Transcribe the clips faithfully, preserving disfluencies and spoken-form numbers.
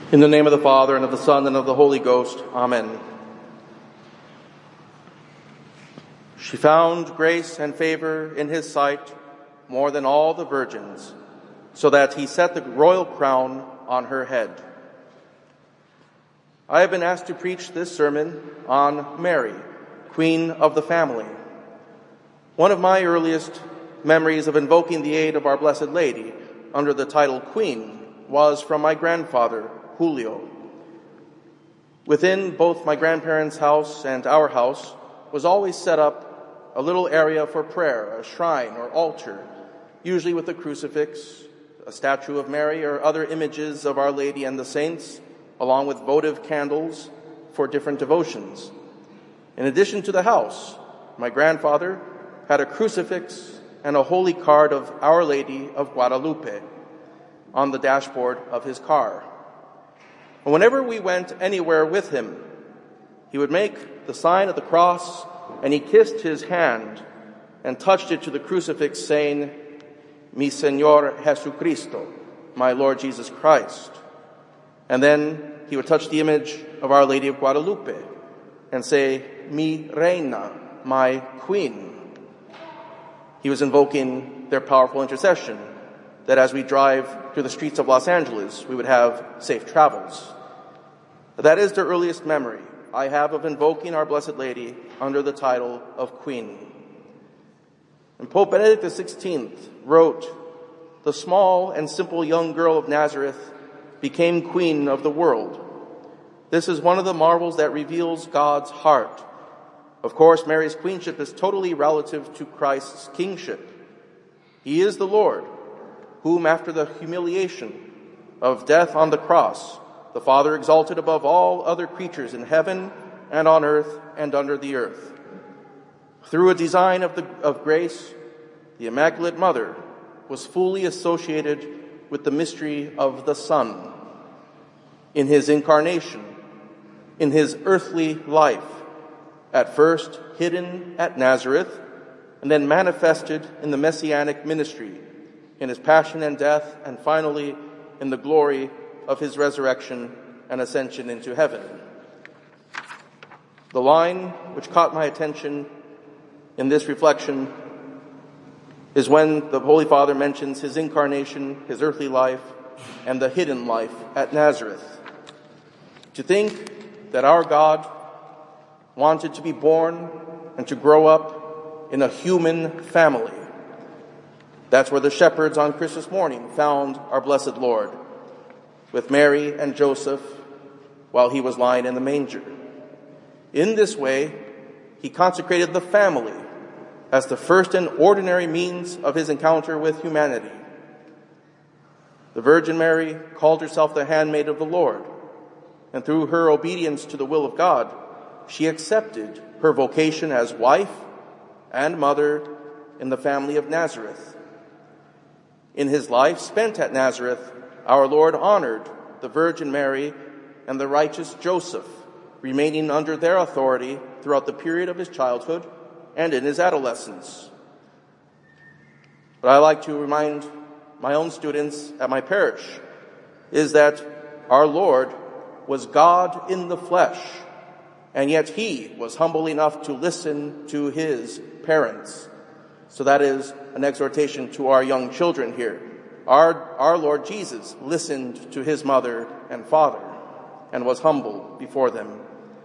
In the name of the Father, and of the Son, and of the Holy Ghost. Amen. She found grace and favor in his sight more than all the virgins, so that he set the royal crown on her head. I have been asked to preach this sermon on Mary, Queen of the Family. One of my earliest memories of invoking the aid of Our Blessed Lady under the title Queen was from my grandfather, Julio. Within both my grandparents' house and our house was always set up a little area for prayer, a shrine or altar, usually with a crucifix, a statue of Mary, or other images of Our Lady and the saints, along with votive candles for different devotions. In addition to the house, my grandfather had a crucifix and a holy card of Our Lady of Guadalupe on the dashboard of his car. And whenever we went anywhere with him, he would make the sign of the cross, and he kissed his hand and touched it to the crucifix, saying, Mi Señor Jesucristo, my Lord Jesus Christ. And then he would touch the image of Our Lady of Guadalupe and say, Mi Reina, my Queen. He was invoking their powerful intercession, that as we drive through the streets of Los Angeles, we would have safe travels. That is the earliest memory I have of invoking Our Blessed Lady under the title of Queen. And Pope Benedict the sixteenth wrote, "The small and simple young girl of Nazareth became Queen of the world. This is one of the marvels that reveals God's heart. Of course, Mary's queenship is totally relative to Christ's kingship. He is the Lord, whom after the humiliation of death on the cross, the Father exalted above all other creatures in heaven and on earth and under the earth. Through a design of, the, of grace, the Immaculate Mother was fully associated with the mystery of the Son in his incarnation, in his earthly life, at first hidden at Nazareth, and then manifested in the Messianic ministry, in his passion and death, and finally in the glory of his resurrection and ascension into heaven." The line which caught my attention in this reflection is when the Holy Father mentions his incarnation, his earthly life, and the hidden life at Nazareth. To think that our God wanted to be born and to grow up in a human family. That's where the shepherds on Christmas morning found our blessed Lord, with Mary and Joseph while he was lying in the manger. In this way, he consecrated the family as the first and ordinary means of his encounter with humanity. The Virgin Mary called herself the handmaid of the Lord, and through her obedience to the will of God, she accepted her vocation as wife and mother in the family of Nazareth. In his life spent at Nazareth, our Lord honored the Virgin Mary and the righteous Joseph, remaining under their authority throughout the period of his childhood and in his adolescence. But I like to remind my own students at my parish is that our Lord was God in the flesh, and yet he was humble enough to listen to his parents. So that is an exhortation to our young children here. Our, our Lord Jesus listened to his mother and father and was humble before them.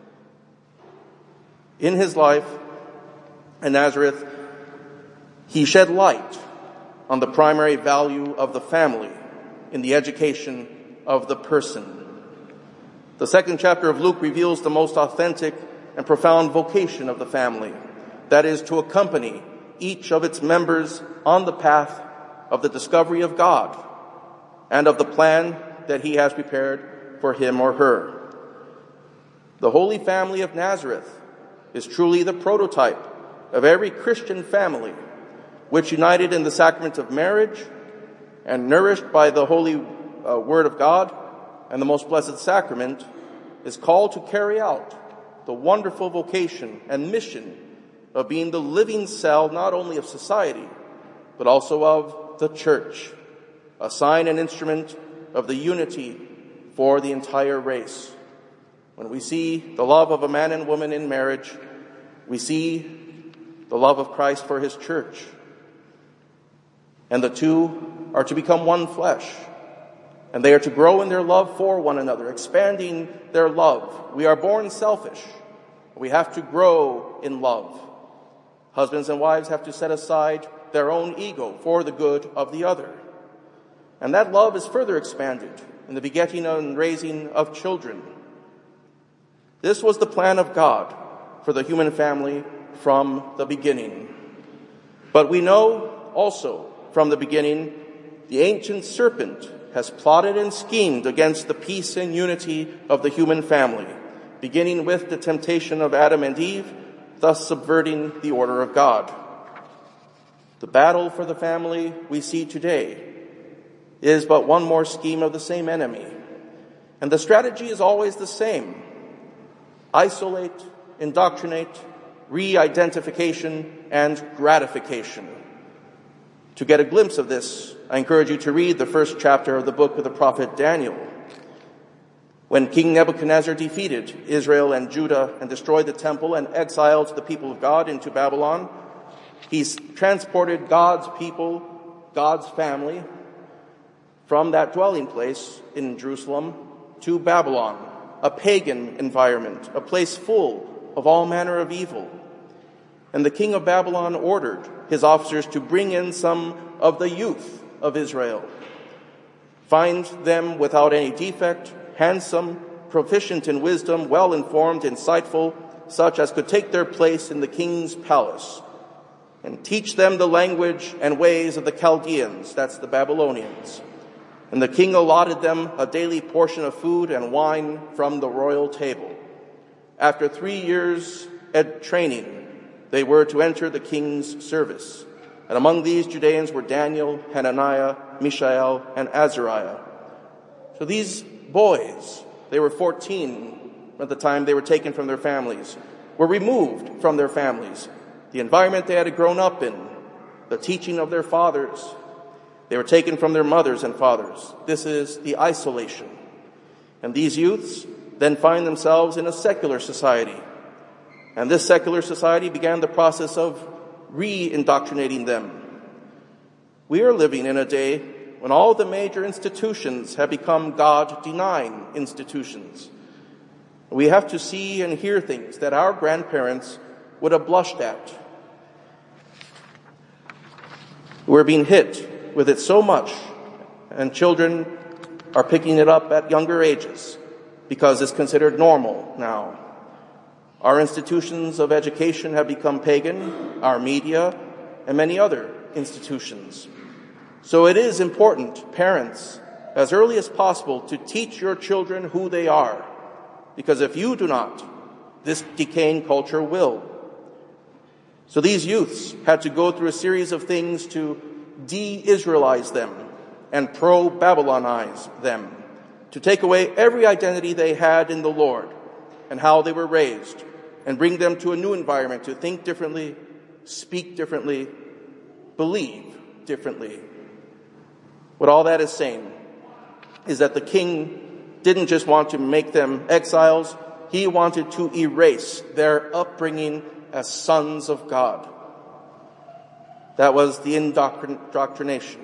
In his life in Nazareth, he shed light on the primary value of the family in the education of the person. The second chapter of Luke reveals the most authentic and profound vocation of the family, that is, to accompany each of its members on the path of the discovery of God and of the plan that he has prepared for him or her. The Holy Family of Nazareth is truly the prototype of every Christian family, which, united in the sacrament of marriage and nourished by the holy uh, Word of God and the most blessed sacrament, is called to carry out the wonderful vocation and mission of being the living cell not only of society, but also of the Church, a sign and instrument of the unity, for the entire race. When we see the love of a man and woman in marriage, we see the love of Christ for his church. And the two are to become one flesh. And they are to grow in their love for one another, expanding their love. We are born selfish. We have to grow in love. Husbands and wives have to set aside their own ego for the good of the other. And that love is further expanded in the begetting and raising of children. This was the plan of God for the human family from the beginning. But we know also from the beginning, the ancient serpent has plotted and schemed against the peace and unity of the human family, beginning with the temptation of Adam and Eve, thus subverting the order of God. The battle for the family we see today is but one more scheme of the same enemy. And the strategy is always the same: isolate, indoctrinate, re-identification, and gratification. To get a glimpse of this, I encourage you to read the first chapter of the book of the prophet Daniel. When King Nebuchadnezzar defeated Israel and Judah and destroyed the temple and exiled the people of God into Babylon, he's transported God's people, God's family, from that dwelling place in Jerusalem to Babylon, a pagan environment, a place full of all manner of evil. And the king of Babylon ordered his officers to bring in some of the youth of Israel, find them without any defect, handsome, proficient in wisdom, well-informed, insightful, such as could take their place in the king's palace, and teach them the language and ways of the Chaldeans, that's the Babylonians. And the king allotted them a daily portion of food and wine from the royal table. After three years at training, they were to enter the king's service. And among these Judeans were Daniel, Hananiah, Mishael, and Azariah. So these boys, they were fourteen at the time they were taken from their families, were removed from their families, the environment they had grown up in, the teaching of their fathers. They were taken from their mothers and fathers. This is the isolation. And these youths then find themselves in a secular society. And this secular society began the process of re-indoctrinating them. We are living in a day when all the major institutions have become God-denying institutions. We have to see and hear things that our grandparents would have blushed at. We're being hit with it so much, and children are picking it up at younger ages because it's considered normal now. Our institutions of education have become pagan, our media, and many other institutions. So it is important, parents, as early as possible, to teach your children who they are. Because if you do not, this decaying culture will. So these youths had to go through a series of things to de-Israelize them and pro-Babylonize them, to take away every identity they had in the Lord and how they were raised, and bring them to a new environment to think differently, speak differently, believe differently. What all that is saying is that the king didn't just want to make them exiles, he wanted to erase their upbringing as sons of God. That was the indoctrination.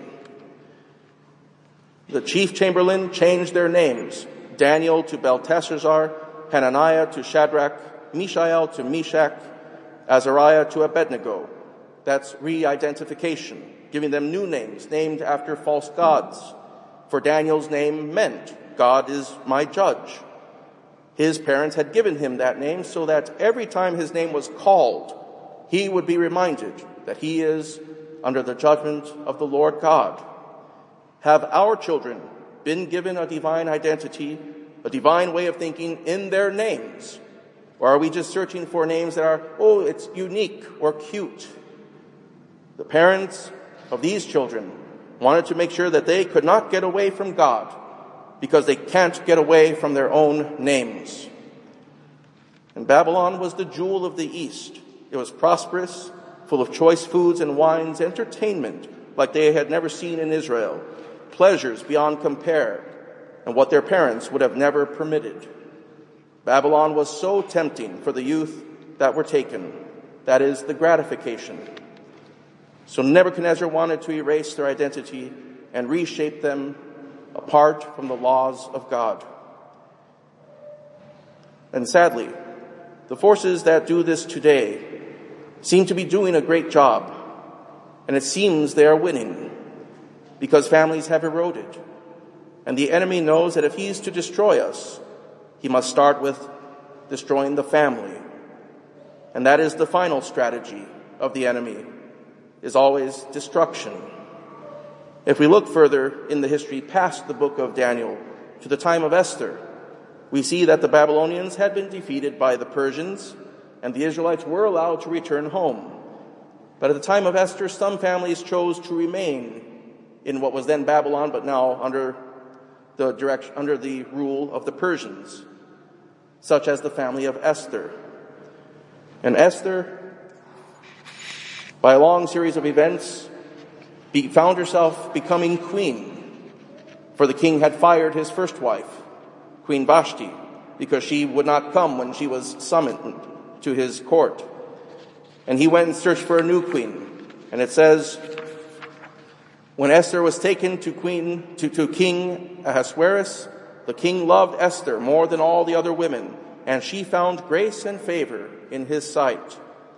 The chief chamberlain changed their names, Daniel to Belteshazzar, Hananiah to Shadrach, Mishael to Meshach, Azariah to Abednego. That's re-identification, giving them new names named after false gods. For Daniel's name meant, God is my judge. His parents had given him that name so that every time his name was called, he would be reminded that he is under the judgment of the Lord God. Have our children been given a divine identity, a divine way of thinking in their names? Or are we just searching for names that are, oh, it's unique or cute? The parents of these children wanted to make sure that they could not get away from God because they can't get away from their own names. And Babylon was the jewel of the East. It was prosperous, full of choice foods and wines, entertainment like they had never seen in Israel, pleasures beyond compare. and what their parents would have never permitted. Babylon was so tempting for the youth that were taken, that is, the gratification. So Nebuchadnezzar wanted to erase their identity and reshape them apart from the laws of God. And sadly, the forces that do this today seem to be doing a great job, and it seems they are winning because families have eroded, and the enemy knows that if he is to destroy us, he must start with destroying the family. And that is the final strategy of the enemy, is always destruction. If we look further in the history past the book of Daniel to the time of Esther, we see that the Babylonians had been defeated by the Persians, and the Israelites were allowed to return home. But at the time of Esther, some families chose to remain in what was then Babylon, but now under the direction, under the rule of the Persians, such as the family of Esther. And Esther, by a long series of events, be, found herself becoming queen, for the king had fired his first wife, Queen Vashti, because she would not come when she was summoned to his court. And he went and searched for a new queen. And it says, when Esther was taken to queen to, to King Ahasuerus, the king loved Esther more than all the other women, and she found grace and favor in his sight.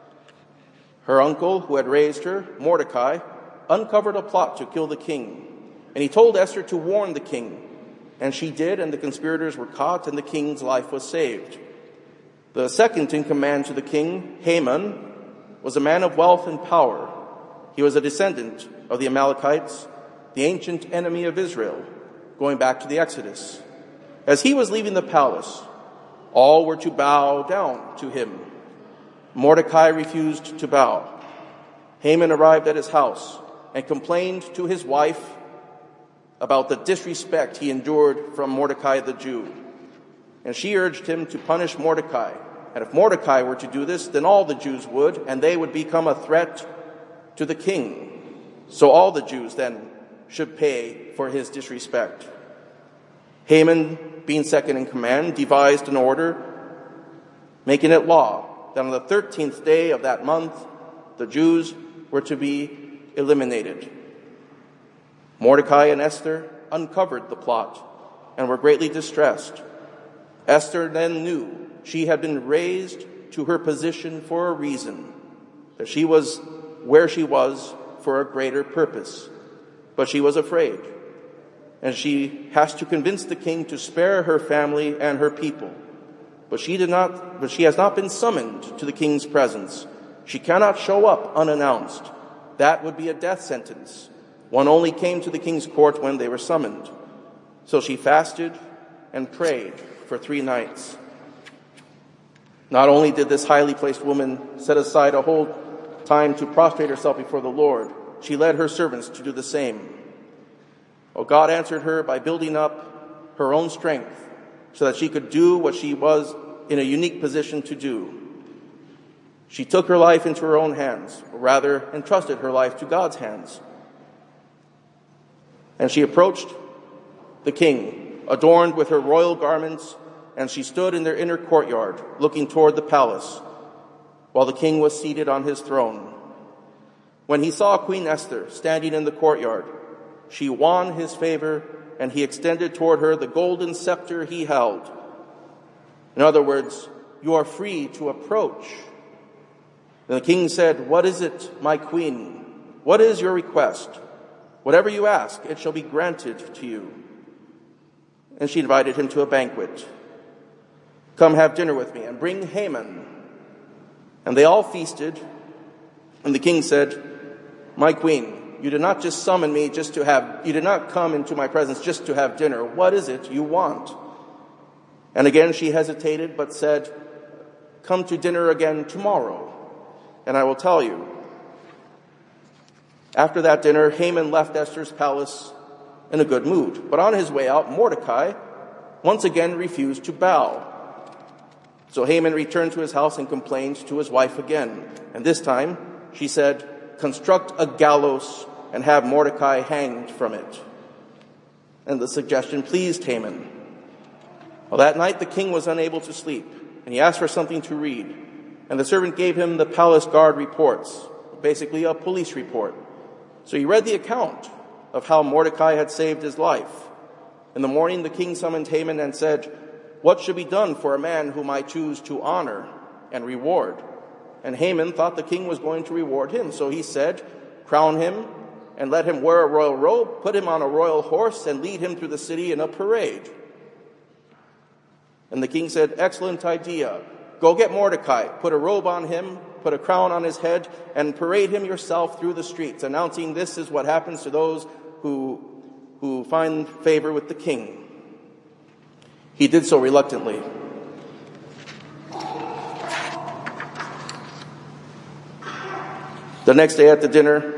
Her uncle, who had raised her, Mordecai, uncovered a plot to kill the king, and he told Esther to warn the king. And she did, and the conspirators were caught, and the king's life was saved. The second in command to the king, Haman, was a man of wealth and power. He was a descendant of the Amalekites, the ancient enemy of Israel, going back to the Exodus. As he was leaving the palace, all were to bow down to him. Mordecai refused to bow. Haman arrived at his house and complained to his wife about the disrespect he endured from Mordecai the Jew. And she urged him to punish Mordecai. And if Mordecai were to do this, then all the Jews would, and they would become a threat to the king. So all the Jews then should pay for his disrespect. Haman, being second in command, devised an order making it law that on the thirteenth day of that month, the Jews were to be eliminated. Mordecai and Esther uncovered the plot and were greatly distressed. Esther then knew she had been raised to her position for a reason, that she was where she was for a greater purpose. But she was afraid, and she has to convince the king to spare her family and her people. But she did not, but she has not been summoned to the king's presence. She cannot show up unannounced. That would be a death sentence. One only came to the king's court when they were summoned. So she fasted and prayed for three nights. Not only did this highly placed woman set aside a whole time to prostrate herself before the Lord, she led her servants to do the same. Oh, God answered her by building up her own strength so that she could do what she was in a unique position to do. She took her life into her own hands, or rather entrusted her life to God's hands. And she approached the king, adorned with her royal garments, and she stood in their inner courtyard, looking toward the palace, while the king was seated on his throne. When he saw Queen Esther standing in the courtyard, she won his favor, and he extended toward her the golden scepter he held. In other words, you are free to approach. And the king said, "What is it, my queen? What is your request? Whatever you ask, it shall be granted to you." And she invited him to a banquet. "Come have dinner with me and bring Haman." And they all feasted. And the king said, "My queen, you did not just summon me just to have, you did not come into my presence just to have dinner. What is it you want?" And again she hesitated, but said, "Come to dinner again tomorrow, and I will tell you." After that dinner, Haman left Esther's palace in a good mood. But on his way out, Mordecai once again refused to bow. So Haman returned to his house and complained to his wife again. And this time, she said, "Construct a gallows and have Mordecai hanged from it." And the suggestion pleased Haman. Well, that night the king was unable to sleep, and he asked for something to read. And the servant gave him the palace guard reports, basically a police report. So he read the account of how Mordecai had saved his life. In the morning the king summoned Haman and said, "What should be done for a man whom I choose to honor and reward?" And Haman thought the king was going to reward him. So he said, "Crown him and let him wear a royal robe, put him on a royal horse, and lead him through the city in a parade." And the king said, "Excellent idea. Go get Mordecai, put a robe on him, put a crown on his head, and parade him yourself through the streets, announcing this is what happens to those who, who find favor with the king." He did so reluctantly. The next day at the dinner,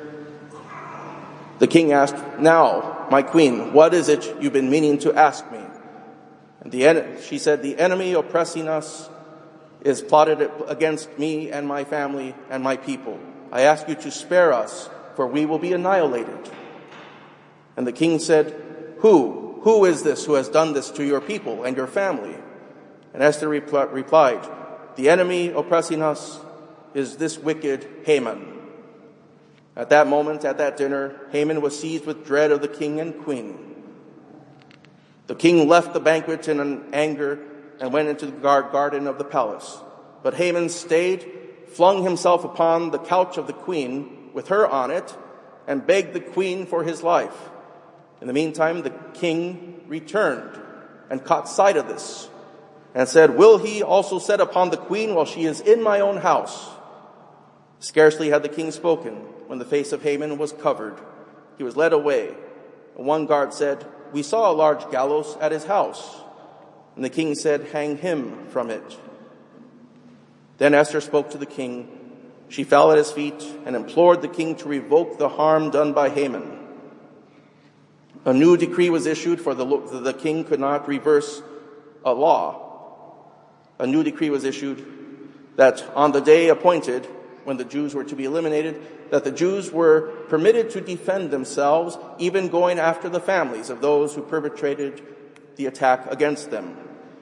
the king asked, "Now, my queen, what is it you've been meaning to ask me?" And the, she said, "The enemy oppressing us is plotted against me and my family and my people. I ask you to spare us, for we will be annihilated." And the king said, Who? Who is this who has done this to your people and your family?" And Esther repl- replied, "The enemy oppressing us is this wicked Haman." At that moment, at that dinner, Haman was seized with dread of the king and queen. The king left the banquet in an anger and went into the garden of the palace. But Haman stayed, flung himself upon the couch of the queen with her on it, and begged the queen for his life. In the meantime, the king returned and caught sight of this and said, "Will he also set upon the queen while she is in my own house?" Scarcely had the king spoken when the face of Haman was covered. He was led away. And one guard said, "We saw a large gallows at his house." And the king said, "Hang him from it." Then Esther spoke to the king. She fell at his feet and implored the king to revoke the harm done by Haman. A new decree was issued, for the, the king could not reverse a law. A new decree was issued that on the day appointed, when the Jews were to be eliminated, that the Jews were permitted to defend themselves, even going after the families of those who perpetrated the attack against them.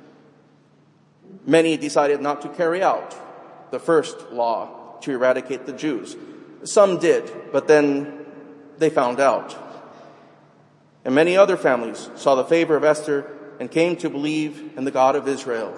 Many decided not to carry out the first law to eradicate the Jews. Some did, but then they found out. And many other families saw the favor of Esther and came to believe in the God of Israel.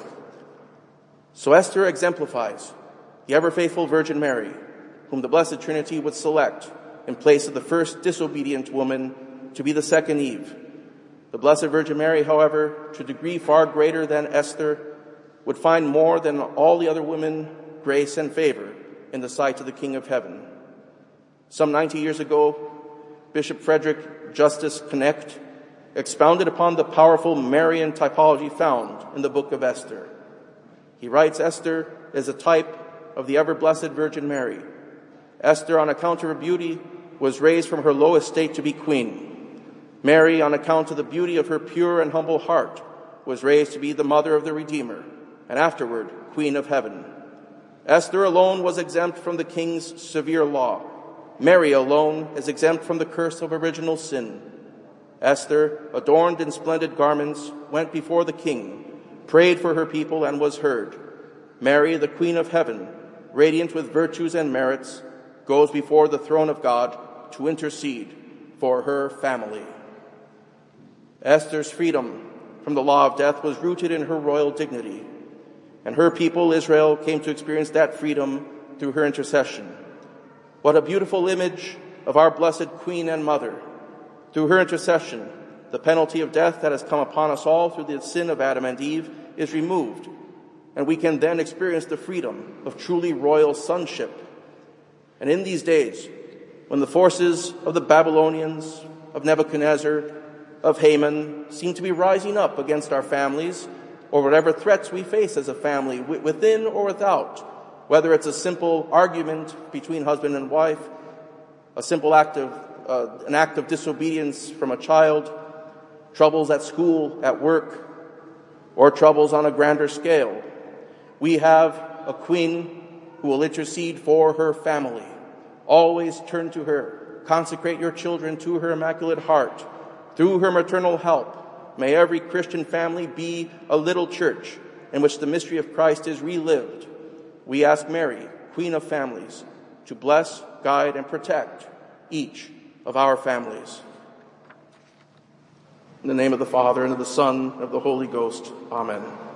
So Esther exemplifies the ever-faithful Virgin Mary, whom the Blessed Trinity would select in place of the first disobedient woman to be the second Eve. The Blessed Virgin Mary, however, to a degree far greater than Esther, would find more than all the other women grace and favor in the sight of the King of Heaven. Some ninety years ago, Bishop Frederick Justice Connect expounded upon the powerful Marian typology found in the book of Esther. He writes, Esther is a type of the ever-blessed Virgin Mary. Esther, on account of her beauty, was raised from her low estate to be queen. Mary, on account of the beauty of her pure and humble heart, was raised to be the mother of the Redeemer, and afterward, Queen of Heaven. Esther alone was exempt from the king's severe law. Mary alone is exempt from the curse of original sin. Esther, adorned in splendid garments, went before the king, prayed for her people, and was heard. Mary, the Queen of Heaven, radiant with virtues and merits, goes before the throne of God to intercede for her family. Esther's freedom from the law of death was rooted in her royal dignity, and her people, Israel, came to experience that freedom through her intercession. What a beautiful image of our blessed Queen and Mother. Through her intercession, the penalty of death that has come upon us all through the sin of Adam and Eve is removed, and we can then experience the freedom of truly royal sonship. And in these days, when the forces of the Babylonians, of Nebuchadnezzar, of Haman seem to be rising up against our families, or whatever threats we face as a family, within or without, whether it's a simple argument between husband and wife, a simple act of, uh, an act of disobedience from a child, troubles at school, at work, or troubles on a grander scale, we have a queen who will intercede for her family. Always turn to her. Consecrate your children to her immaculate heart. Through her maternal help, may every Christian family be a little church in which the mystery of Christ is relived. We ask Mary, Queen of Families, to bless, guide, and protect each of our families. In the name of the Father, and of the Son, and of the Holy Ghost. Amen.